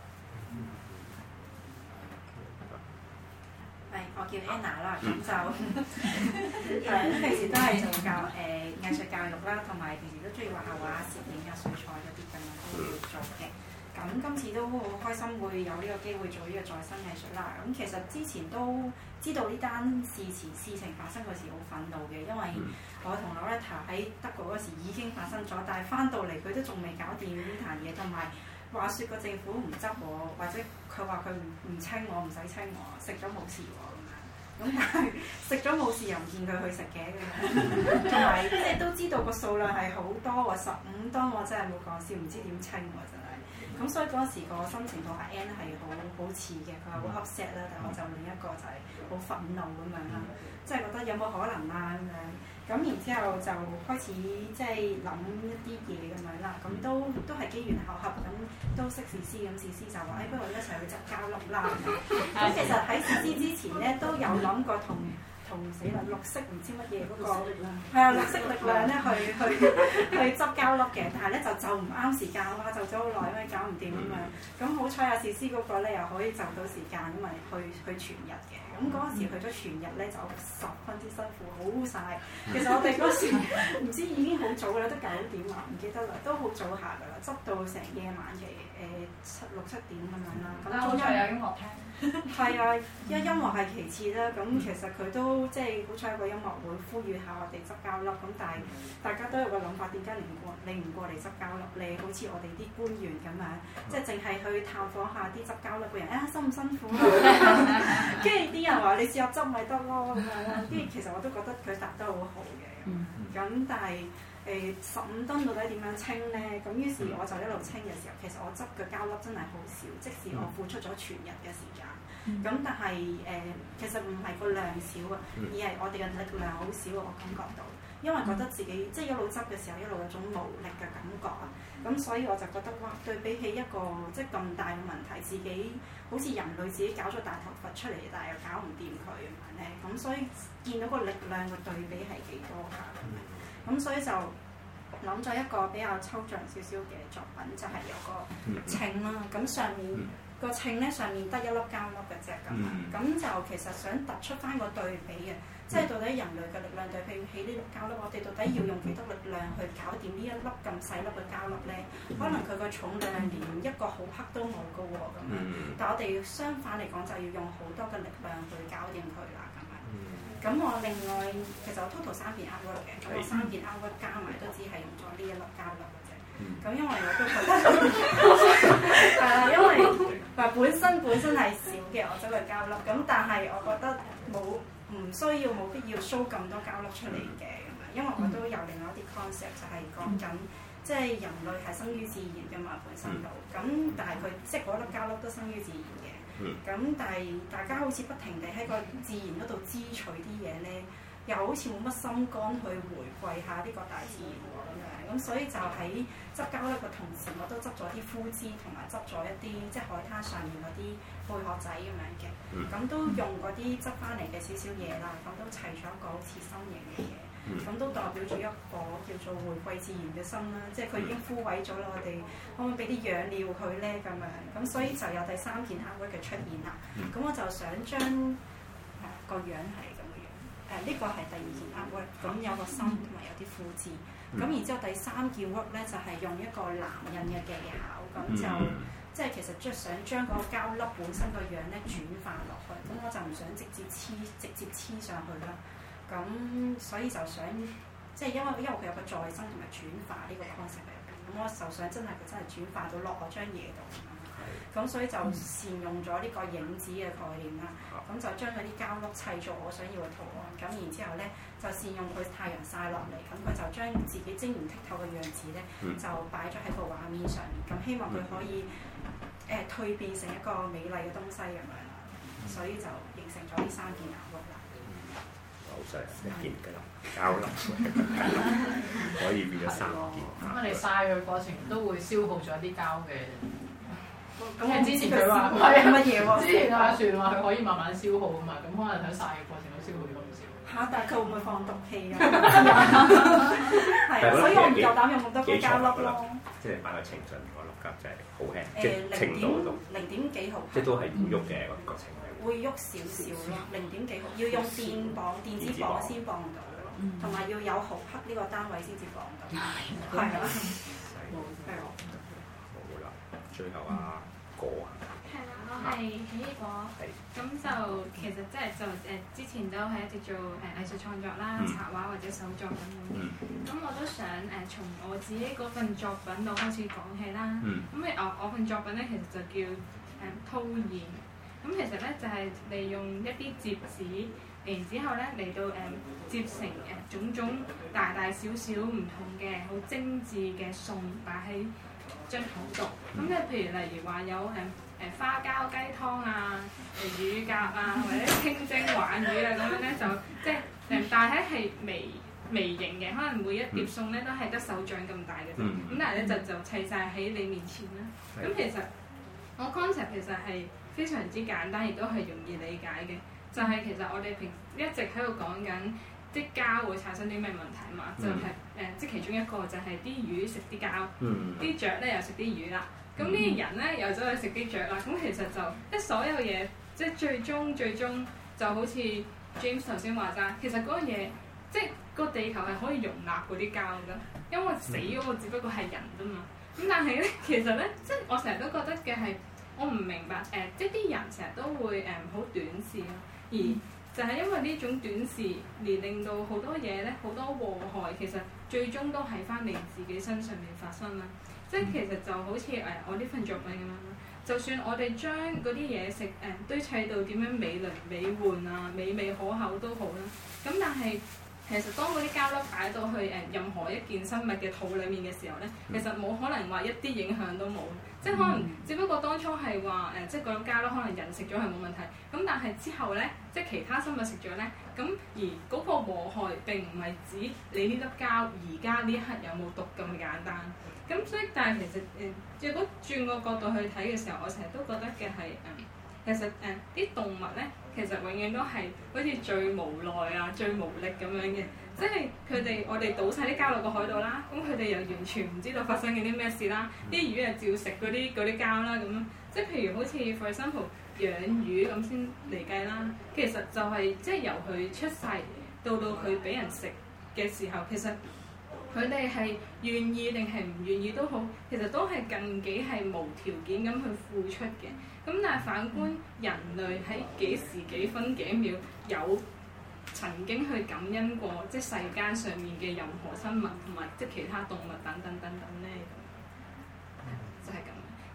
Speaker 9: 係，我叫 Anna 啦，咁就誒平時都係做教誒、呃、藝術教育啦，同埋平時都中意畫下畫、攝影啊、水彩嗰啲咁樣都會做嘅。咁今次都好開心會有呢個機會做呢個再生藝術啦。咁其實之前都知道呢單事前事情發生嗰時好憤怒嘅，因為我同 Loretta 喺德國嗰時已經發生咗，但係翻到嚟佢都仲未搞掂呢壇嘢，同埋話説個政府唔執我，或者佢話佢唔唔清我，唔使清我，食咗冇事喎咁樣。咁但係食咗冇事又唔見佢去食嘅咁樣，同埋即係都知道個數量係好多喎，十五噸我真係冇講笑，唔知點清喎真係。咁所以嗰時個心情同阿 Ann 係好好似嘅，佢係好 upset 啦，但係我就另一個就係好憤怒咁樣啦，即係覺得有冇可能啊咁樣。咁然之後就開始即係諗一啲嘢咁樣啦，咁都都係機緣巧合，咁都識試師，咁試師就話誒、哎，不如一齊去執膠粒啦。咁其實喺試師之前咧都有諗過同。同死啦！綠色唔知乜嘢嗰個係啊，綠色力量咧去去去執膠粒嘅，但係咧就就唔啱時間，哇！就咗好耐，因為搞唔掂咁樣。咁好彩阿士師嗰個咧又可以就到時間，因為去去全日嘅。咁嗰陣時去咗全日咧就十分之辛苦，好晒。其實我哋嗰時唔知已經好早啦，都九點啊，唔記得啦，都好早下㗎啦，執到成夜晚嘅誒七六七點咁樣啦。咁
Speaker 6: 好彩有音樂聽。
Speaker 9: 係啊，因為音樂係其次啦。咁其實佢都即係好彩個音樂會呼籲下我哋執膠粒。咁但係大家都有個諗法，點解你唔過你唔過嚟執膠粒？你好似我哋啲官員咁樣，即係淨係去探訪下啲執膠粒嘅人，啊辛唔辛苦啊？跟住啲人話你試下執咪得咯咁樣啦。跟住其實我都覺得佢答得好好嘅。咁但係誒十五噸到底點樣清咧？咁於是我就一路清嘅時候，其實我執嘅膠粒真係好少，即使我付出咗全日嘅時間。咁、嗯、但係誒、呃，其實唔係個量少啊，而係我哋嘅力量好少啊，我感覺到，因為覺得自己即係一路執嘅時候，一路有種無力嘅感覺啊。咁所以我就覺得哇，對比起一個即係咁大嘅問題，自己好似人類自己搞咗大頭佛出嚟，但係又搞唔掂佢咁樣咧。咁所以見到個力量嘅對比係幾多下咁樣。咁所以就諗咗一個比較抽象少少嘅作品，就係、是、有個稱啦。咁上面個稱咧，上面得一粒膠粒嘅啫咁樣。咁就其實想突出翻個對比嘅，即係到底人類嘅力量對比起呢粒膠粒，我哋到底要用幾多力量去搞掂呢一粒咁細粒嘅膠粒咧？可能佢個重量連一個毫克都冇㗎喎咁樣。但係我哋相反嚟講，就要用好多嘅力量去搞掂佢啦咁樣。咁我另外其實我 total 三件 artwork 嘅，咁我三件 artwork 加埋都只係用咗呢一粒膠粒嘅啫。 咁、嗯、因為我都覺得係啦，因為嗱本身本身係少嘅我走嘅膠粒，咁但係我覺得冇唔需要冇必要 show 咁多膠粒出嚟嘅咁樣，因為我都有另外一啲 concept 就係講緊。即係人類係生於自然㗎嘛，本身度，咁、嗯、但係佢即係嗰粒膠粒都生於自然嘅，咁、嗯、但係大家好似不停地喺個自然嗰度支取啲嘢咧，又好似冇乜心肝去回饋下呢個大自然喎咁樣，咁所以就喺執膠粒嘅同時，我都執咗啲枯枝同埋執咗一啲即係海灘上面嗰啲貝殼仔咁樣嘅，咁、嗯、都用嗰啲執翻嚟嘅少少嘢啦，咁都砌咗一個好似心形嘅嘢。咁、嗯、都代表咗一個叫做回饋自然嘅心啦，即係佢已經枯萎咗啦，我哋可唔可以俾啲養料佢咧咁樣？咁所以就有第三件 artwork 嘅出現啦。咁、嗯、我就想將誒、呃、個樣係咁嘅樣，誒、呃、呢、這個係第二件 artwork，咁有個心同埋有啲枯枝。咁、嗯、然之後第三件 work 咧就係、是、用一個藍印嘅技巧，咁就、嗯、即係其實即係想將嗰個膠粒本身個樣咧轉化落去，咁我就唔想直接黐直接黐上去啦。咁所以就想，即係因為因為佢有個再生同埋轉化呢個 concept 喺入邊，咁我就想真係佢真係轉化到落我張嘢度，咁所以就善用咗呢個影子嘅概念啦，咁就將嗰啲膠粒砌做我想要嘅圖案，咁然之後咧就善用佢太陽曬落嚟，咁佢就將自己晶瑩剔透嘅樣子咧就擺咗喺個畫面上面，咁希望佢可以誒蛻、呃、變成一個美麗嘅東西咁樣啦，所以就形成咗呢三件顏色啦。
Speaker 4: 好細一件㗎啦，膠粒可以變咗三件。
Speaker 1: 咁我哋曬佢過程都會消耗咗啲膠嘅。咁你之前佢話唔係乜嘢喎？之前阿船話佢可以慢慢消耗啊嘛，咁可能喺曬嘅過程都消耗咗唔少。
Speaker 9: 嚇！但係佢會唔會放毒氣㗎？係啊，所以我唔夠膽用咁多膠粒咯。
Speaker 4: 即係擺個程序個粒膠就係好輕，即係程度度
Speaker 9: 零點幾毫。即
Speaker 4: 係都係要喐嘅個程。
Speaker 9: 會喐少少咯，零點幾毫，要用電磅、電子磅先磅到咯，同埋要有毫克呢個單位先至磅到。係啊，冇係喎。
Speaker 4: 好啦，最後啊果啊。
Speaker 10: 係啦，我係喜益果。咁就其實即係就誒之前都係一直做誒藝術創作啦、插畫或者手作咁樣嘅。咁我都想誒從我自己嗰份作品度開始講起啦。咁誒我我份作品咧其實就叫誒叨燕。咁其實咧就係、是、利用一啲摺紙，然之後咧嚟到誒摺成誒種種大大小小唔同嘅好精緻嘅餸擺喺張枱度。咁咧譬如例如話有誒誒花膠雞湯啊、誒乳鴿啊，或者清蒸鯇魚啊咁樣咧，就即係誒，但係係微微型嘅，可能每一碟餸咧都係得手掌咁大嘅啫。咁但係咧就就砌晒喺你面前啦。咁其實我 concept 其實係非常之簡單，亦都係容易理解嘅。就係、是、其實我哋平時一直喺度講緊，啲膠會產生啲咩問題嘛？嗯、就係、是、誒、呃，即係其中一個就係啲魚食啲膠，啲雀咧又食啲魚啦。咁呢啲人咧又走去食啲雀啦。咁其實就即係所有嘢，即係最終最終就好似 James 頭先話齋，其實嗰個嘢即係個地球係可以容納嗰啲膠㗎，因為死嗰個只不過係人啫嘛。咁但係咧，其實咧，即係我成日都覺得嘅係。我唔明白誒、呃，即係啲人成日都會誒好、呃、短視咯，而就係因為呢種短視而令到好多嘢咧，好多禍害其實最終都喺翻你自己身上面發生啦。即係其實就好似誒、呃、我呢份作品咁樣啦，就算我哋將嗰啲嘢食誒、呃、堆砌到點樣美輪美奐啊、美味可口都好啦，咁但係其實當嗰啲膠粒擺到去誒任何一件生物嘅肚裡面嘅時候咧，其實冇可能話一啲影響都冇。即係可能，只不過當初係話誒，即係嗰種膠粒可能人食咗係冇問題，咁但係之後咧，即係其他生物食咗咧，咁而嗰個禍害並唔係指你呢粒膠而家呢一刻有冇毒咁簡單。咁所以但係其實誒、呃，如果轉個角度去睇嘅時候，我成日都覺得嘅係誒，其實誒啲、呃、動物咧，其實永遠都係好似最無奈啊、最無力咁樣嘅。即係佢哋，我哋倒晒啲膠落個海度啦，咁佢哋又完全唔知道發生緊啲咩事啦，啲魚又照食嗰啲嗰啲膠啦咁樣，即係譬如好似 for example 養魚咁先嚟計啦，其實就係、是、即係由佢出世到到佢俾人食嘅時候，其實佢哋係願意定係唔願意都好，其實都係近幾係無條件咁去付出嘅。咁但係反觀人類喺幾時幾分幾秒有曾經去感恩過，即係世間上面嘅任何生物同埋即係其他動物等等等等咧。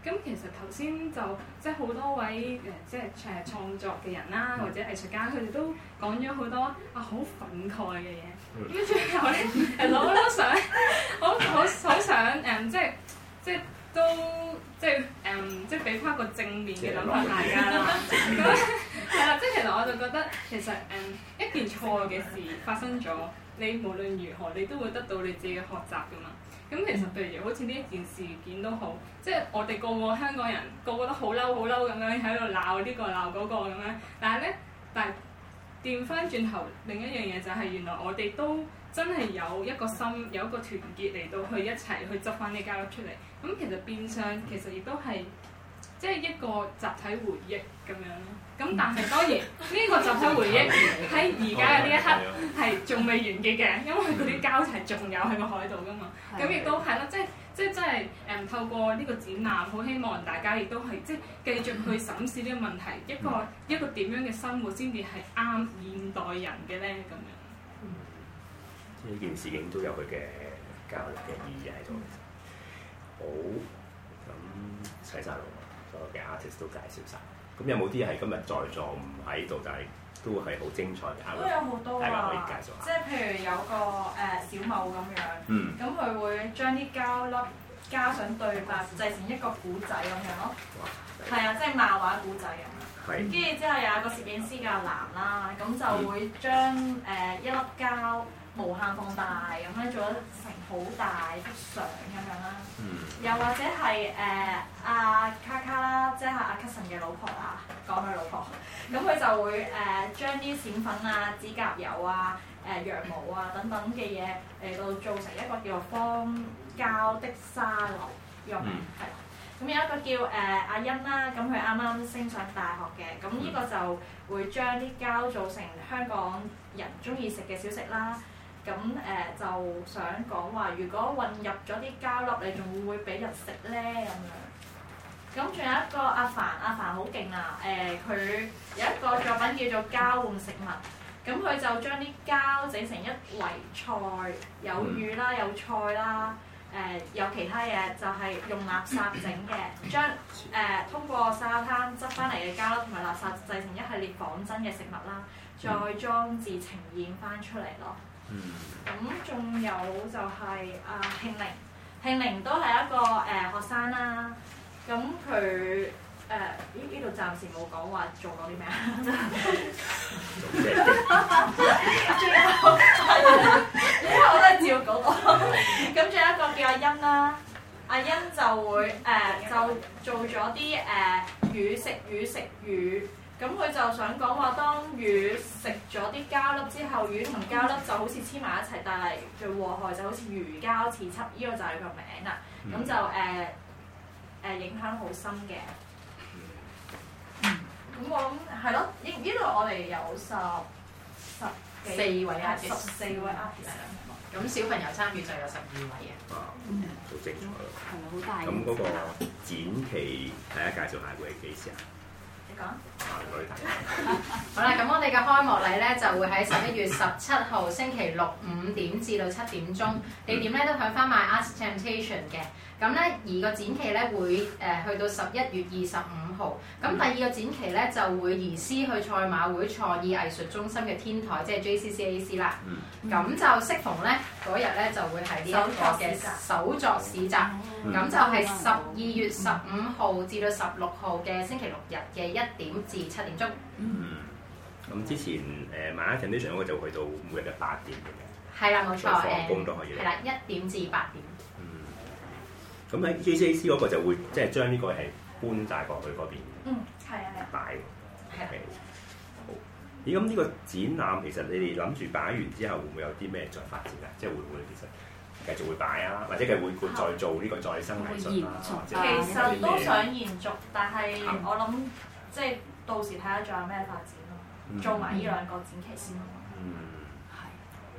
Speaker 10: 咁其實頭先就即係好多位誒，即係誒創作嘅人啦，或者藝術家，佢哋都講咗好多啊好憤慨嘅嘢。咁最後咧，其實我都想，好好好想誒，即係即係都即係誒，即係俾翻一個正面嘅諗法大家啦。咁係啦，即係其實我就覺得其實誒一件錯嘅事發生咗，你無論如何，你都會得到你自己嘅學習㗎嘛。咁其實譬如好似呢一件事件都好，即係我哋個個香港人個個都好嬲好嬲咁樣喺度鬧呢個鬧嗰個咁樣，但係咧，但係調翻轉頭另一樣嘢就係原來我哋都真係有一個心，有一個團結嚟到去一齊去執翻啲膠粒出嚟。咁其實變相其實亦都係即係一個集體回憶咁樣咯。咁但係當然呢個集體回憶喺而家嘅呢一刻係仲未完結嘅，因為嗰啲膠係仲有喺個海度噶嘛。咁亦都係啦，即係即係真係誒透過呢個展覽，好希望大家亦都係即係繼續去審視呢個問題，一個一個點樣嘅生活先至係啱現代人嘅咧咁樣。
Speaker 4: 即係呢件事件都有佢嘅教育嘅意義喺度。好，咁齊晒咯，所有嘅 artist 都介紹晒。咁有冇啲係今日在座唔喺度，但係都係好精彩嘅？
Speaker 6: 都有好多
Speaker 4: 大家可以
Speaker 6: 啊！
Speaker 4: 介紹下。
Speaker 6: 即係譬如有個誒、呃、小某咁樣，
Speaker 4: 嗯，
Speaker 6: 咁佢會將啲膠粒加上對白，製成一個古仔咁樣咯。係啊，即係漫畫古仔咁樣。係。跟住之後有一個攝影師叫藍啦，咁就會將誒、呃、一粒膠無限放大咁樣做成好大幅相咁樣啦。嗯。又或者係誒阿卡卡啦，即係阿 Cousin 嘅老婆啦，講佢老婆，咁佢就會誒、呃、將啲閃粉啊、指甲油啊、誒、呃、羊毛啊等等嘅嘢嚟到做成一個叫做方膠的沙漏呢個名係啦。咁、嗯、有一個叫誒、呃、阿欣啦，咁佢啱啱升上大學嘅，咁呢個就會將啲膠做成香港人中意食嘅小食啦。咁誒、呃、就想講話，如果混入咗啲膠粒，你仲會唔會俾人食咧？咁樣。咁仲有一個阿凡，阿凡好勁啊！誒、呃，佢有一個作品叫做交換食物。咁佢就將啲膠整成一圍菜，有魚啦，有菜啦，誒、呃、有其他嘢，就係、是、用垃圾整嘅，將誒、呃、通過沙灘執翻嚟嘅膠粒同埋垃圾製成一系列仿真嘅食物啦，再裝置呈現翻出嚟咯。咁仲、嗯、有就係阿慶玲，慶玲都係一個誒、呃、學生啦。咁佢誒呢呢度暫時冇講話做過啲咩啊？仲有因為我都係照講我。咁仲有一個叫阿欣啦，阿欣就會誒、呃、就做咗啲誒魚食魚食魚。咁佢就想講話，當魚食咗啲膠粒之後，魚同膠粒就好似黐埋一齊，但係嘅禍害就好似魚膠刺輯，呢、這個就係個名啦。咁、嗯、就誒誒、呃呃、影響好深嘅。咁、嗯、我諗係咯，呢呢度我哋有十十
Speaker 1: 四位 artist，
Speaker 6: 十四位 artist。
Speaker 1: 咁小朋友參與就有十二位嘅。
Speaker 4: 啊，好精彩咯！
Speaker 3: 係咪好大？
Speaker 4: 咁嗰個展期，大家介紹下會係幾時啊？
Speaker 1: 講好啦，咁我哋嘅開幕禮咧就會喺十一月十七號星期六五點至到七點鐘，地點咧都響翻 My Art Temptation 嘅。咁咧而個展期咧會誒、呃、去到十一月二十五號。咁第二個展期咧就會移師去賽馬會創意藝術中心嘅天台，即係 J C C A C 啦。咁、嗯、就適逢咧嗰日咧就會係呢一個嘅手作市集。咁、嗯、就係十二月十五號至到十六號嘅星期六日嘅一點至七點鐘。嗯。
Speaker 4: 咁之前誒 My Art Temptation 嗰個就去到每日嘅八點嘅。
Speaker 1: 係啦，冇錯。
Speaker 4: 放工都可以。
Speaker 1: 係啦，一點至八點。
Speaker 4: 咁喺 J C A C 嗰個就會即係將呢個係搬帶過去嗰邊，
Speaker 6: 嗯，係啊，係啊，
Speaker 4: 擺，
Speaker 6: 係啊，
Speaker 4: 好。咦，咁呢個展覽其實你哋諗住擺完之後會唔會有啲咩再發展啊？即係會唔會其實繼續會擺啊，或者係會會再做呢個再生藝術啊？
Speaker 6: 其實都想延續，但係我諗即係到時睇下仲有咩發展咯，做埋呢兩個展期先咯。嗯，係。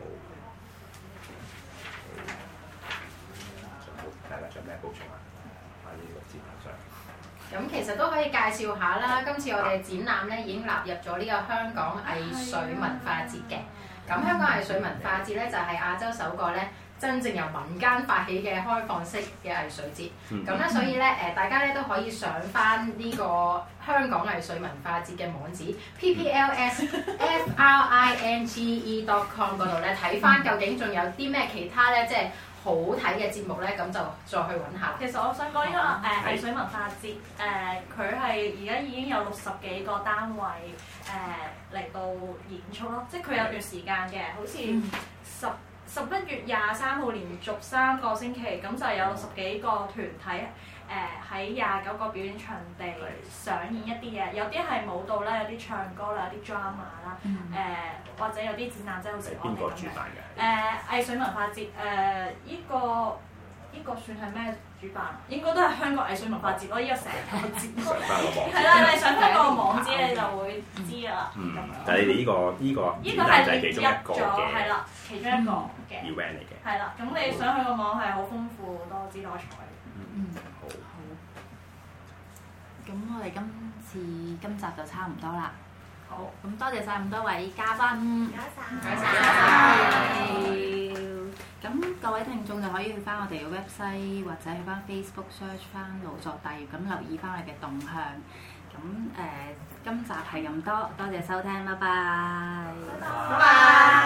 Speaker 4: 大家仲有咩補充啊？喺呢個展覽上，
Speaker 1: 咁其實都可以介紹下啦。今次我哋展覽咧已經納入咗呢個香港藝穗文化節嘅。咁香港藝穗文化節咧就係亞洲首個咧真正由民間發起嘅開放式嘅藝術節。咁咧、嗯，所以咧誒，大家咧都可以上翻呢個香港藝術文化節嘅網址 p p l s f r i n g e dot com 嗰度咧睇翻究竟仲有啲咩其他咧即係好睇嘅節目咧，咁就再去揾下。
Speaker 6: 其實我想講呢、呢個誒藝水文化節誒，佢係而家已經有六十幾個單位誒嚟、呃、到演出咯，即係佢有段時間嘅，好似十十一月廿三號連續三個星期，咁就有六十幾個團體誒喺廿九個表演場地上演一啲嘢，有啲係舞蹈啦，有啲唱歌啦，有啲 drama 啦，誒或者有啲展覽，即係好似我哋咁嘅。邊個主辦嘅？誒藝水文化節誒，依、呃呢個依、呢個算係咩主辦？應該都係香港藝水文化節咯，依個成個節。上翻個網。係啦，你上翻個網址你就會知啦。嗯。
Speaker 4: 但係你哋呢個呢個展覽就係其中一個嘅。
Speaker 6: 係啦，其中一個嘅。
Speaker 4: event 嚟嘅。
Speaker 6: 係啦，咁你上去個網係好豐富，多姿多彩。
Speaker 3: 嗯，好。好。咁我哋今次今集就差唔多啦。好，咁多謝晒咁多位嘉賓。唔該晒。唔該晒。咁各位聽眾就可以去翻我哋嘅 website 或者去翻 Facebook search 翻腦作大業，咁留意翻我哋嘅動向。咁誒、呃，今集係咁多，多謝收聽，拜拜。拜拜。